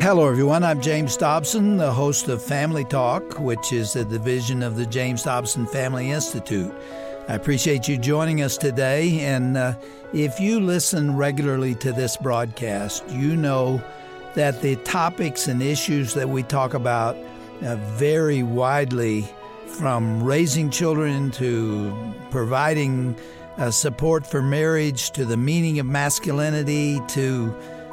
Hello, everyone. I'm James Dobson, the host of Family Talk, which is a division of the James Dobson Family Institute. I appreciate you joining us today, and if you listen regularly to this broadcast, you know that the topics and issues that we talk about vary widely, from raising children to providing support for marriage to the meaning of masculinity to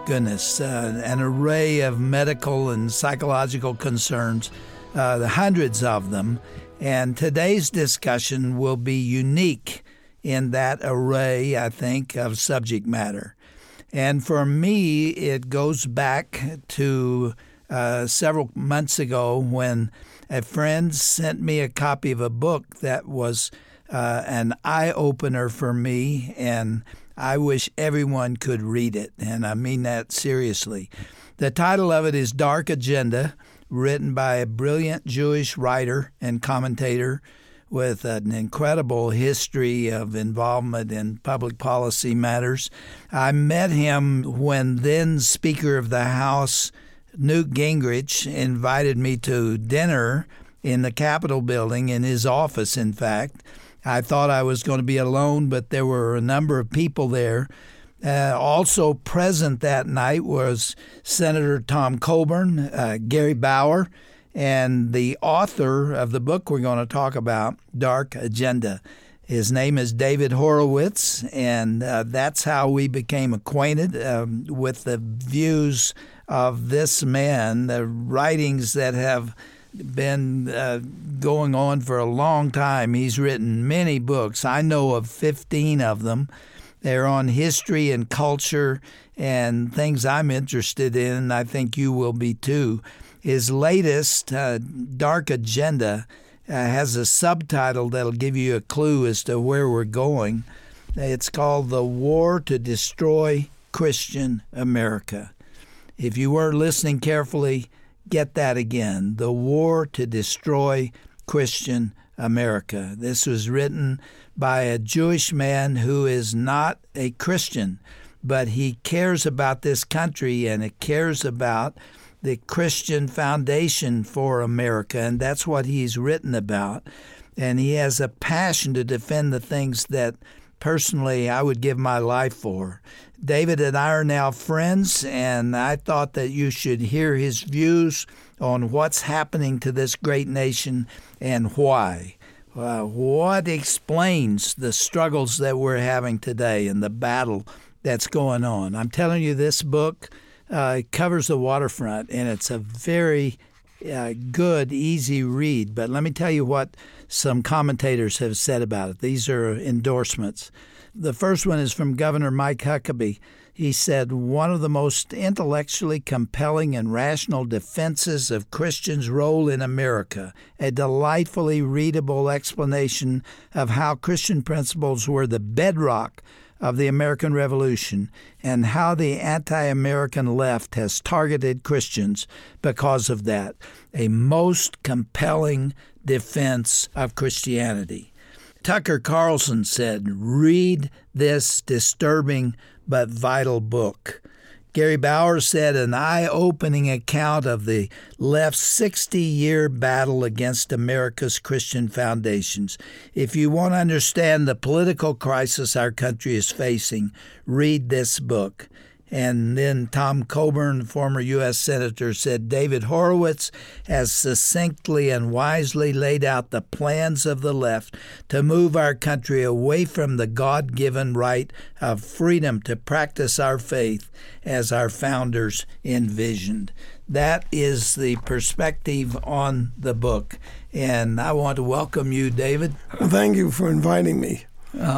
an array of medical and psychological concerns, the hundreds of them. And today's discussion will be unique in that array, I think, of subject matter. And for me, it goes back to several months ago when a friend sent me a copy of a book that was an eye-opener for me, and I wish everyone could read it, and I mean that seriously. The title of it is Dark Agenda, written by a brilliant Jewish writer and commentator with an incredible history of involvement in public policy matters. I met him when then Speaker of the House, Newt Gingrich, invited me to dinner in the Capitol building, in his office, in fact. I thought I was going to be alone, but there were a number of people there. Also present that night was Senator Tom Coburn, Gary Bauer, and the author of the book we're going to talk about, Dark Agenda. His name is David Horowitz, and that's how we became acquainted with the views of this man, the writings that have been going on for a long time. He's written many books. I know of 15 of them. They're on history and culture and things I'm interested in, and I think you will be too. His latest, Dark Agenda, has a subtitle that'll give you a clue as to where we're going. It's called The War to Destroy Christian America. If you were listening carefully, get that again. The War to Destroy Christian America. This was written by a Jewish man who is not a Christian, but he cares about this country and it cares about the Christian foundation for America, and that's what he's written about. And he has a passion to defend the things that personally I would give my life for. David and I are now friends, and I thought that you should hear his views on what's happening to this great nation and why. What explains the struggles that we're having today and the battle that's going on. I'm telling you, this book covers the waterfront, and it's a very good, easy read. But let me tell you what some commentators have said about it. These are endorsements. The first one is from Governor Mike Huckabee. He said, one of the most intellectually compelling and rational defenses of Christians' role in America, a delightfully readable explanation of how Christian principles were the bedrock of the American Revolution and how the anti-American left has targeted Christians because of that. A most compelling defense of Christianity. Tucker Carlson said, read this disturbing but vital book. Gary Bauer said, an eye-opening account of the left's 60-year battle against America's Christian foundations. If you want to understand the political crisis our country is facing, read this book. And then Tom Coburn, former U.S. Senator, said David Horowitz has succinctly and wisely laid out the plans of the left to move our country away from the God-given right of freedom to practice our faith as our founders envisioned. That is the perspective on the book. And I want to welcome you, David. Well, thank you for inviting me.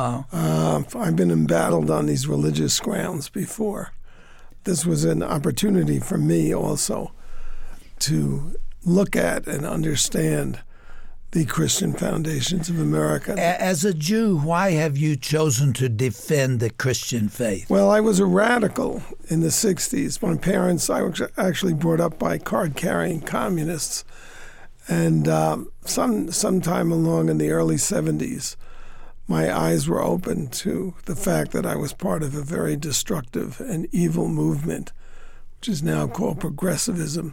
I've been embattled on these religious grounds before. This was an opportunity for me also to look at and understand the Christian foundations of America. As a Jew, why have you chosen to defend the Christian faith? Well, I was a radical in the 60s. My parents, I was actually brought up by card-carrying communists. And sometime along in the early 70s, my eyes were opened to the fact that I was part of a very destructive and evil movement which is now called progressivism.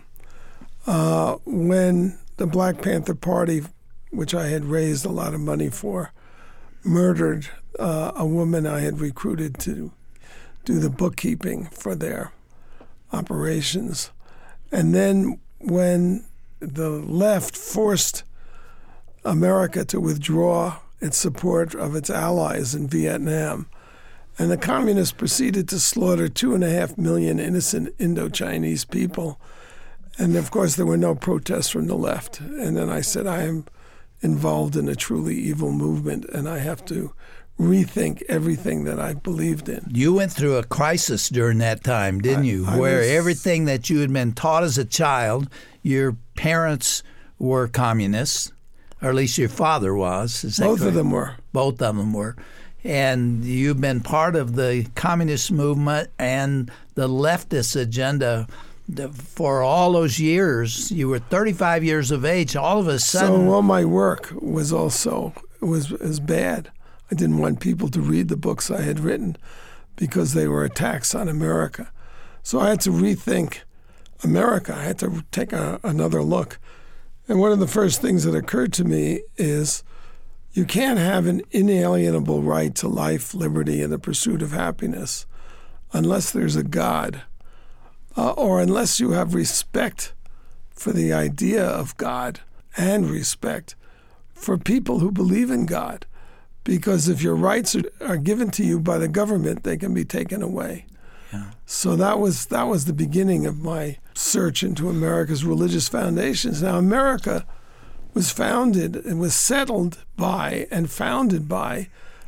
When the Black Panther Party, which I had raised a lot of money for, murdered a woman I had recruited to do the bookkeeping for their operations. And then when the left forced America to withdraw its support of its allies in Vietnam, and the communists proceeded to slaughter 2.5 million innocent Indo-Chinese people. And of course, there were no protests from the left. And then I said, I am involved in a truly evil movement, and I have to rethink everything that I've believed in. You went through a crisis during that time, didn't you? Where everything that you had been taught as a child, your parents were communists, or at least your father was. Is that Both correct? of them were. Both of them were. And you've been part of the communist movement and the leftist agenda for all those years. You were 35 years of age. All of a sudden... So all my work was bad. I didn't want people to read the books I had written because they were attacks on America. So I had to rethink America. I had to take another look. And one of the first things that occurred to me is you can't have an inalienable right to life, liberty, and the pursuit of happiness unless there's a God, or unless you have respect for the idea of God and respect for people who believe in God. Because if your rights are given to you by the government, they can be taken away. Yeah. So that was the beginning of my search into America's religious foundations. Now, America was founded and was settled by and founded by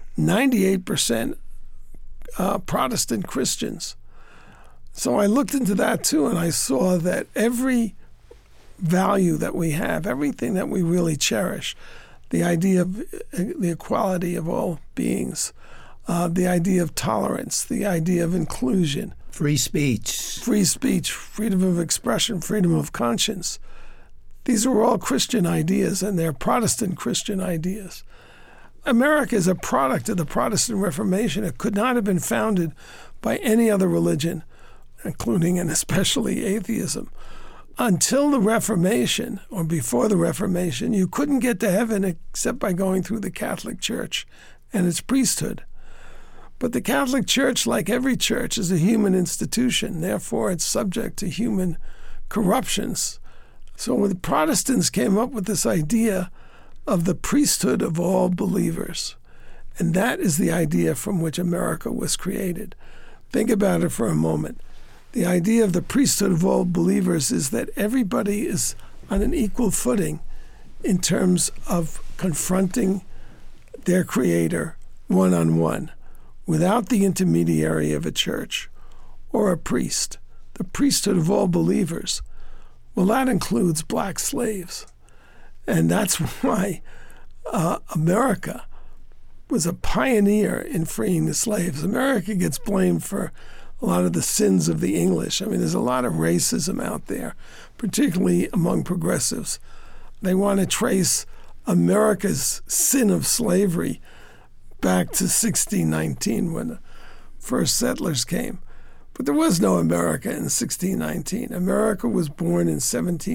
98% Protestant Christians. So I looked into that too, and I saw that every value that we have, everything that we really cherish, the idea of the equality of all beings, the idea of tolerance, the idea of inclusion, free speech, freedom of expression, freedom of conscience. These are all Christian ideas, and they're Protestant Christian ideas. America is a product of the Protestant Reformation. It could not have been founded by any other religion, including and especially atheism. Until the Reformation, or before the Reformation, you couldn't get to heaven except by going through the Catholic Church and its priesthood. But the Catholic Church, like every church, is a human institution. Therefore, it's subject to human corruptions. So the Protestants came up with this idea of the priesthood of all believers. And that is the idea from which America was created. Think about it for a moment. The idea of the priesthood of all believers is that everybody is on an equal footing in terms of confronting their Creator one-on-one, without the intermediary of a church or a priest. The priesthood of all believers. Well, that includes black slaves. And that's why America was a pioneer in freeing the slaves. America gets blamed for a lot of the sins of the English. I mean, there's a lot of racism out there, particularly among progressives. They want to trace America's sin of slavery back to 1619 when the first settlers came. But there was no America in 1619. America was born in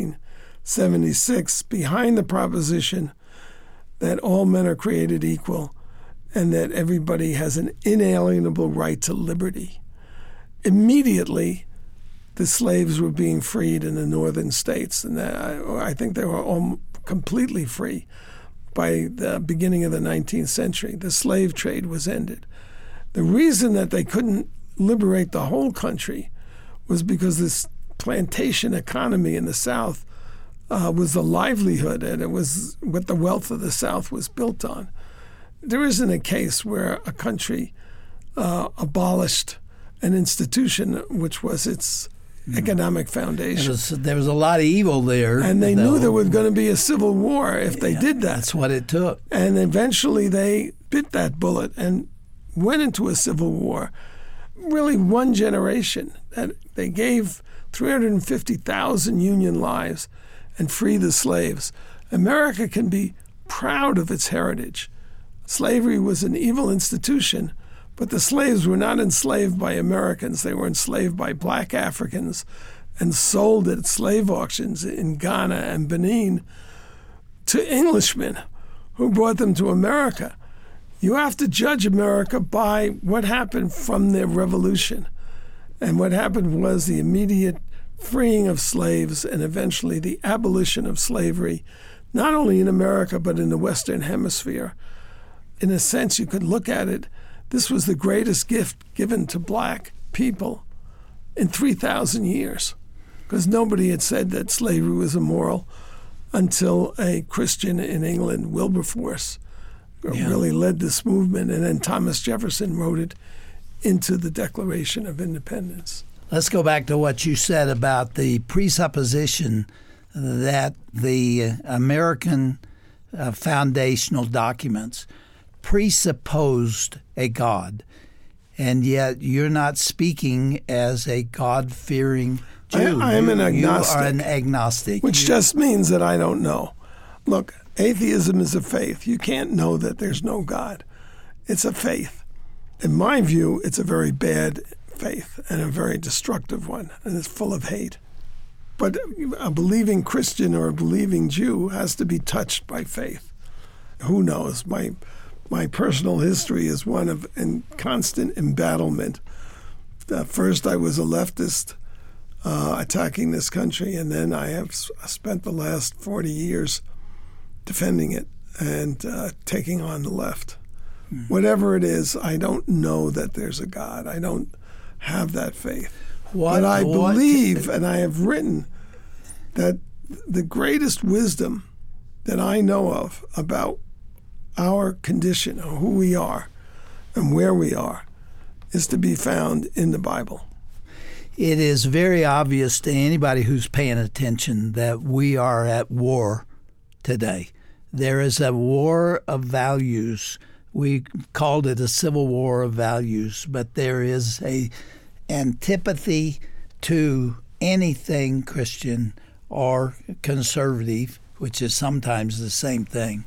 1776 behind the proposition that all men are created equal and that everybody has an inalienable right to liberty. Immediately, the slaves were being freed in the northern states, and I think they were all completely free by the beginning of the 19th century. The slave trade was ended. The reason that they couldn't liberate the whole country was because this plantation economy in the South was the livelihood, and it was what the wealth of the South was built on. There isn't a case where a country abolished an institution which was its economic foundation. There was a lot of evil there. And they knew there was going to be a civil war if they did that. That's what it took. And eventually they bit that bullet and went into a civil war. Really one generation. That they gave 350,000 Union lives and freed the slaves. America can be proud of its heritage. Slavery was an evil institution, But the slaves were not enslaved by Americans. They were enslaved by black Africans and sold at slave auctions in Ghana and Benin to Englishmen who brought them to America. You have to judge America by what happened from their revolution. And what happened was the immediate freeing of slaves and eventually the abolition of slavery, not only in America but in the Western Hemisphere. In a sense, you could look at it, this was the greatest gift given to black people in 3,000 years, because nobody had said that slavery was immoral until a Christian in England, Wilberforce, really led this movement, and then Thomas Jefferson wrote it into the Declaration of Independence. Let's go back to what you said about the presupposition that the American foundational documents presupposed a God, and yet you're not speaking as a God-fearing Jew. I am an agnostic. You are an agnostic. Which just means that I don't know. Look, atheism is a faith. You can't know that there's no God. It's a faith. In my view, it's a very bad faith and a very destructive one, and it's full of hate. But a believing Christian or a believing Jew has to be touched by faith. Who knows? My personal history is one of constant embattlement. First, I was a leftist attacking this country, and then I have spent the last 40 years defending it and taking on the left. Whatever it is, I don't know that there's a God. I don't have that faith. But I believe, and I have written, that the greatest wisdom that I know of about our condition, or who we are and where we are, is to be found in the Bible. It is very obvious to anybody who's paying attention that we are at war today. There is a war of values. We called it a civil war of values, but there is a antipathy to anything Christian or conservative, which is sometimes the same thing,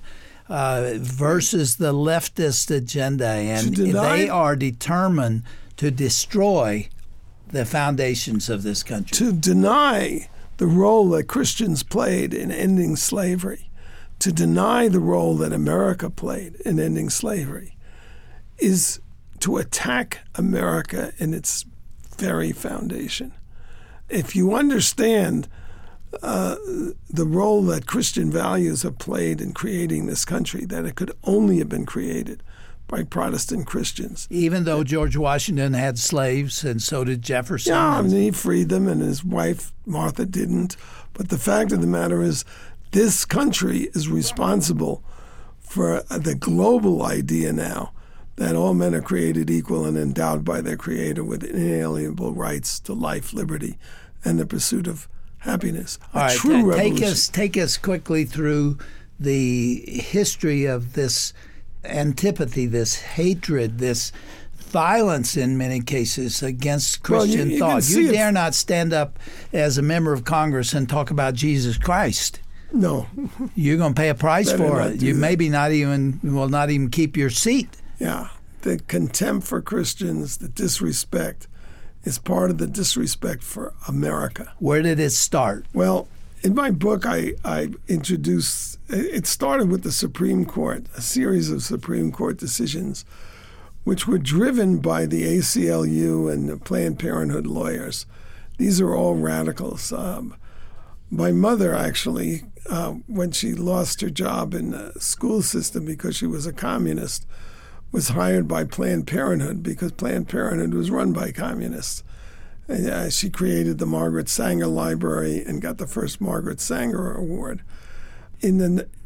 versus the leftist agenda. And they are determined to destroy the foundations of this country. To deny the role that Christians played in ending slavery, to deny the role that America played in ending slavery, is to attack America in its very foundation. If you understand the role that Christian values have played in creating this country, that it could only have been created by Protestant Christians. Even though George Washington had slaves, and so did Jefferson. Yeah, I mean, he freed them, and his wife, Martha, didn't. But the fact of the matter is, this country is responsible for the global idea now that all men are created equal and endowed by their Creator with inalienable rights to life, liberty, and the pursuit of happiness. All right, true revolution. Take us quickly through the history of this antipathy, this hatred, this violence in many cases against Christian thought. You dare not stand up as a member of Congress and talk about Jesus Christ. No. You're going to pay a price for it. You maybe not even keep your seat. Yeah. The contempt for Christians, the disrespect, is part of the disrespect for America. Where did it start? Well, in my book, I introduced, it started with the Supreme Court, a series of Supreme Court decisions, which were driven by the ACLU and the Planned Parenthood lawyers. These are all radicals. My mother, actually, when she lost her job in the school system because she was a communist, was hired by Planned Parenthood because Planned Parenthood was run by communists. And she created the Margaret Sanger Library and got the first Margaret Sanger Award. In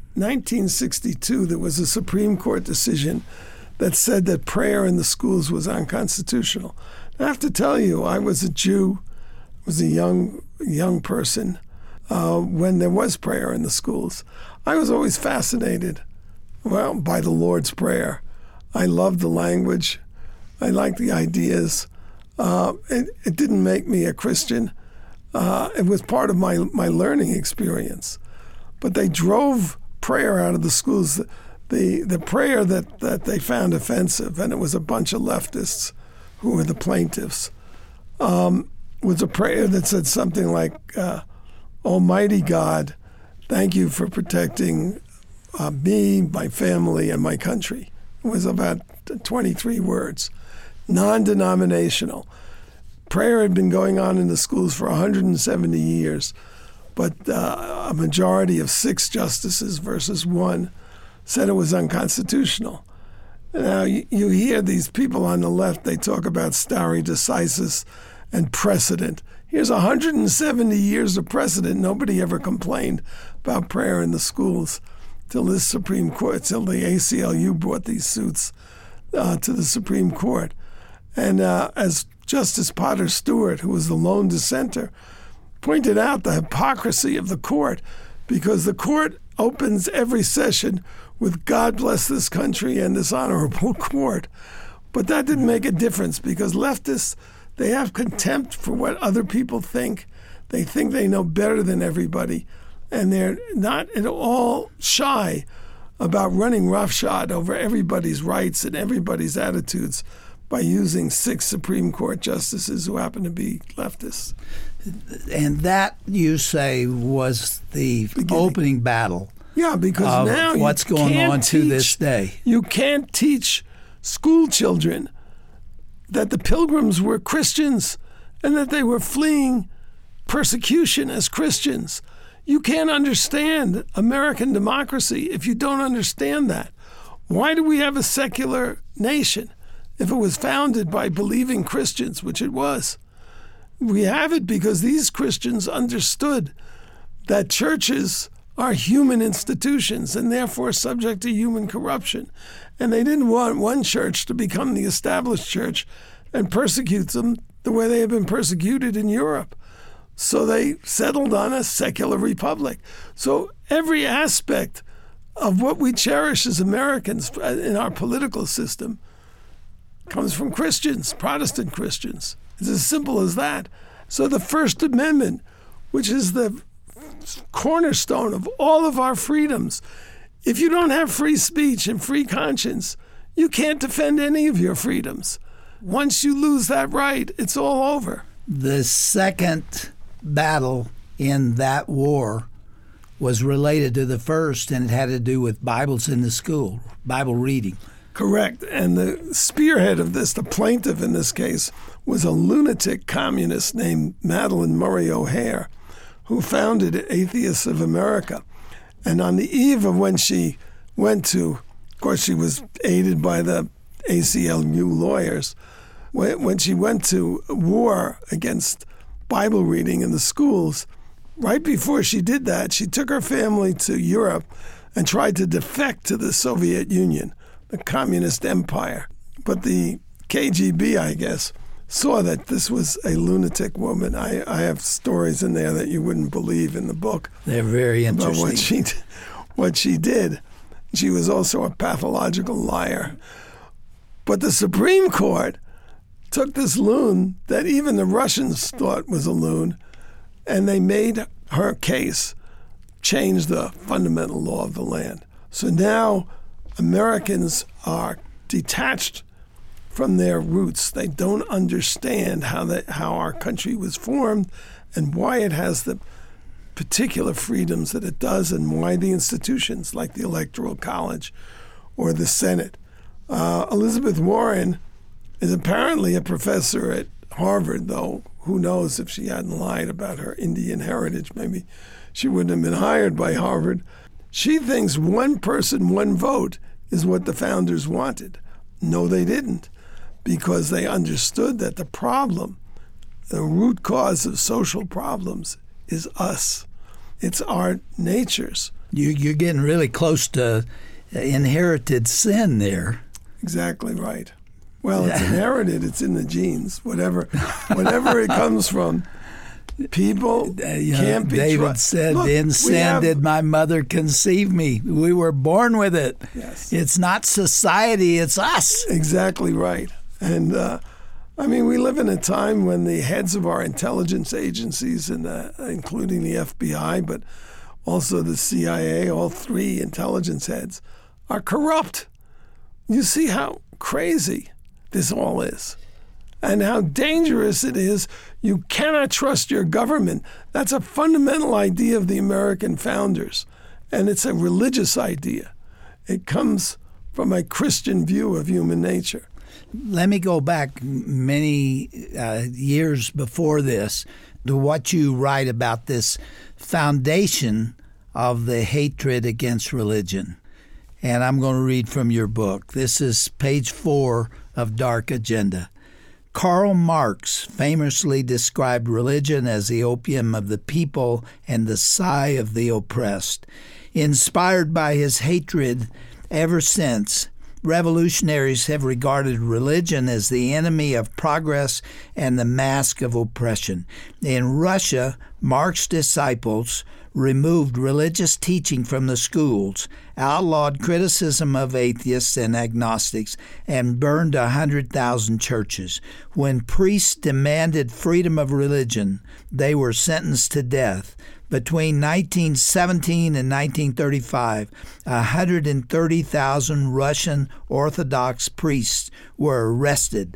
1962, there was a Supreme Court decision that said that prayer in the schools was unconstitutional. I have to tell you, I was a Jew, was a young person when there was prayer in the schools. I was always fascinated, by the Lord's Prayer. I loved the language. I liked the ideas. It didn't make me a Christian. It was part of my learning experience. But they drove prayer out of the schools. The prayer that they found offensive, and it was a bunch of leftists who were the plaintiffs, was a prayer that said something like, Almighty God, thank you for protecting me, my family, and my country. It was about 23 words, non-denominational. Prayer had been going on in the schools for 170 years, but a majority of 6 justices versus 1 said it was unconstitutional. Now, you hear these people on the left, they talk about stare decisis and precedent. Here's 170 years of precedent. Nobody ever complained about prayer in the schools till this Supreme Court, till the ACLU brought these suits to the Supreme Court. And as Justice Potter Stewart, who was the lone dissenter, pointed out the hypocrisy of the court, because the court opens every session with "God bless this country and this honorable court." But that didn't make a difference, because leftists, they have contempt for what other people think. They think they know better than everybody, and they're not at all shy about running roughshod over everybody's rights and everybody's attitudes by using 6 Supreme Court justices who happen to be leftists. And that, you say, was the opening battle. Yeah, because now what's going on to this day. You can't teach school children that the Pilgrims were Christians and that they were fleeing persecution as Christians. You can't understand American democracy if you don't understand that. Why do we have a secular nation if it was founded by believing Christians, which it was? We have it because these Christians understood that churches are human institutions and therefore subject to human corruption. And they didn't want one church to become the established church and persecute them the way they have been persecuted in Europe. So they settled on a secular republic. So every aspect of what we cherish as Americans in our political system comes from Christians, Protestant Christians. It's as simple as that. So the First Amendment, which is the cornerstone of all of our freedoms, if you don't have free speech and free conscience, you can't defend any of your freedoms. Once you lose that right, it's all over. The second battle in that war was related to the first, and it had to do with Bibles in the school, Bible reading. Correct. And the spearhead of this, the plaintiff in this case, was a lunatic communist named Madalyn Murray O'Hair, who founded Atheists of America. And on the eve of when she went to, of course, she was aided by the ACLU lawyers, when she went to war against Bible reading in the schools, right before she did that, she took her family to Europe and tried to defect to the Soviet Union, the communist empire. But the KGB, I guess, saw that this was a lunatic woman. I have stories in there that you wouldn't believe in the book. They're very interesting. About what she did. She was also a pathological liar. But the Supreme Court took this loon that even the Russians thought was a loon, and they made her case change the fundamental law of the land. So now Americans are detached from their roots. They don't understand how our country was formed and why it has the particular freedoms that it does, and why the institutions like the Electoral College or the Senate. Elizabeth Warren is apparently a professor at Harvard, though who knows if she hadn't lied about her Indian heritage. Maybe she wouldn't have been hired by Harvard. She thinks one person, one vote is what the founders wanted. No, they didn't, because they understood that the problem, the root cause of social problems, is us. It's our natures. You're getting really close to inherited sin there. Exactly right. Well, it's inherited. It's in the genes. Whatever it comes from, people can't be. David said, "In sin did my mother conceive me." We were born with it. Yes. It's not society; it's us. Exactly right. And we live in a time when the heads of our intelligence agencies, and including the FBI, but also the CIA, all 3 intelligence heads, are corrupt. You see how crazy this all is and how dangerous it is. You cannot trust your government. That's a fundamental idea of the American founders, and it's a religious idea. It comes from a Christian view of human nature. Let me go back many years before this to what you write about this foundation of the hatred against religion. And I'm going to read from your book. This is page 4 of Dark Agenda. Karl Marx famously described religion as the opium of the people and the sigh of the oppressed. Inspired by his hatred ever since, revolutionaries have regarded religion as the enemy of progress and the mask of oppression. In Russia, Marx's disciples removed religious teaching from the schools, outlawed criticism of atheists and agnostics, and burned 100,000 churches. When priests demanded freedom of religion, they were sentenced to death. Between 1917 and 1935, 130,000 Russian Orthodox priests were arrested,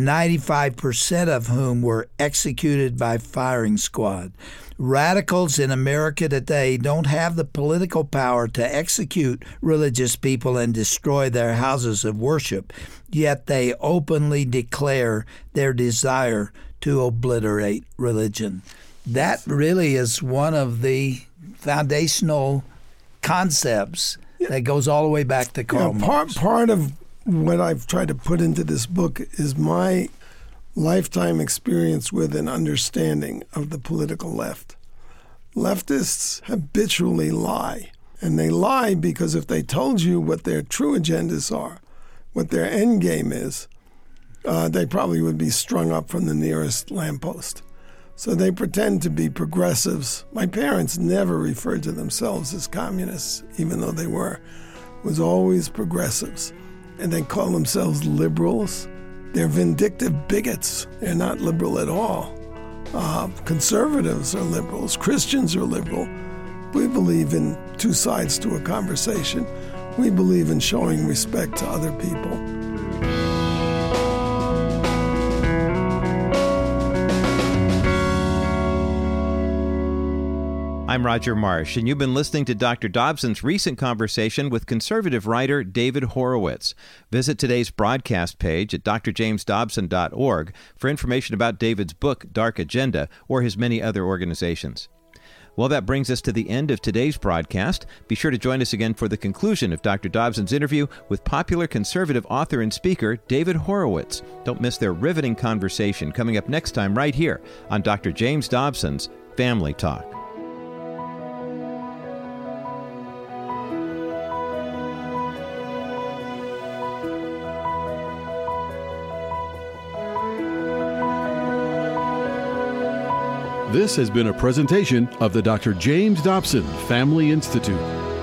95% of whom were executed by firing squad. Radicals in America today don't have the political power to execute religious people and destroy their houses of worship, yet they openly declare their desire to obliterate religion. That really is one of the foundational concepts that goes all the way back to Karl Marx. Part of what I've tried to put into this book is my lifetime experience with an understanding of the political left. Leftists habitually lie, and they lie because if they told you what their true agendas are, what their end game is, they probably would be strung up from the nearest lamppost. So they pretend to be progressives. My parents never referred to themselves as communists, even though they were. It was always progressives. And they call themselves liberals. They're vindictive bigots. They're not liberal at all. Conservatives are liberals. Christians are liberal. We believe in two sides to a conversation. We believe in showing respect to other people. I'm Roger Marsh, and you've been listening to Dr. Dobson's recent conversation with conservative writer David Horowitz. Visit today's broadcast page at drjamesdobson.org for information about David's book, Dark Agenda, or his many other organizations. Well, that brings us to the end of today's broadcast. Be sure to join us again for the conclusion of Dr. Dobson's interview with popular conservative author and speaker David Horowitz. Don't miss their riveting conversation coming up next time right here on Dr. James Dobson's Family Talk. This has been a presentation of the Dr. James Dobson Family Institute.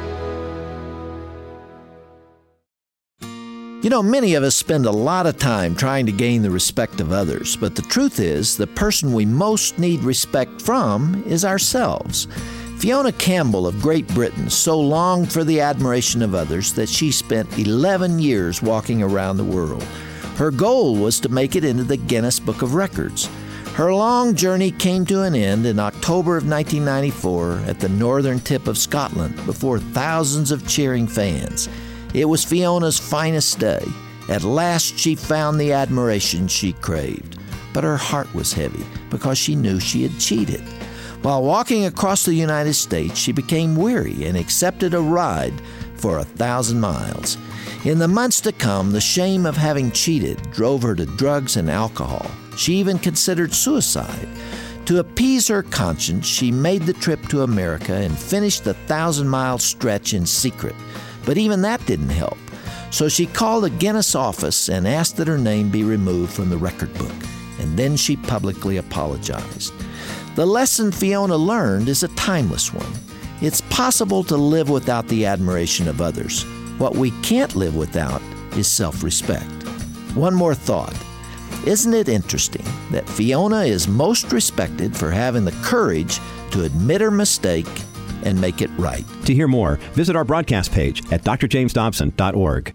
You know, many of us spend a lot of time trying to gain the respect of others, but the truth is, the person we most need respect from is ourselves. Fiona Campbell of Great Britain so longed for the admiration of others that she spent 11 years walking around the world. Her goal was to make it into the Guinness Book of Records. Her long journey came to an end in October of 1994 at the northern tip of Scotland before thousands of cheering fans. It was Fiona's finest day. At last she found the admiration she craved. But her heart was heavy because she knew she had cheated. While walking across the United States, she became weary and accepted a ride for 1,000 miles. In the months to come, the shame of having cheated drove her to drugs and alcohol. She even considered suicide. To appease her conscience, she made the trip to America and finished the 1,000-mile stretch in secret. But even that didn't help. So she called the Guinness office and asked that her name be removed from the record book. And then she publicly apologized. The lesson Fiona learned is a timeless one. It's possible to live without the admiration of others. What we can't live without is self-respect. One more thought. Isn't it interesting that Fiona is most respected for having the courage to admit her mistake and make it right. To hear more, visit our broadcast page at drjamesdobson.org.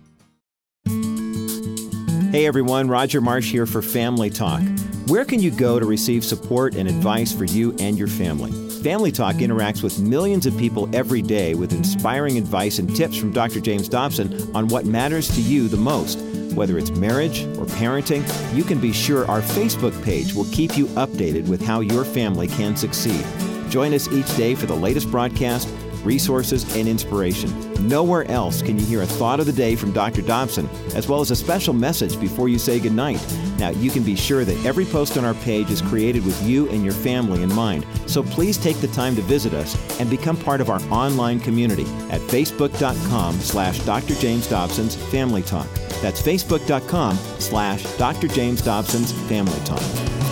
Hey everyone, Roger Marsh here for Family Talk. Where can you go to receive support and advice for you and your family? Family Talk interacts with millions of people every day with inspiring advice and tips from Dr. James Dobson on what matters to you the most. Whether it's marriage or parenting, you can be sure our Facebook page will keep you updated with how your family can succeed. Join us each day for the latest broadcast, resources, and inspiration. Nowhere else can you hear a thought of the day from Dr. Dobson, as well as a special message before you say goodnight. Now, you can be sure that every post on our page is created with you and your family in mind. So please take the time to visit us and become part of our online community at facebook.com/Dr. James Dobson's Family Talk. That's facebook.com/Dr. James Dobson's Family Talk.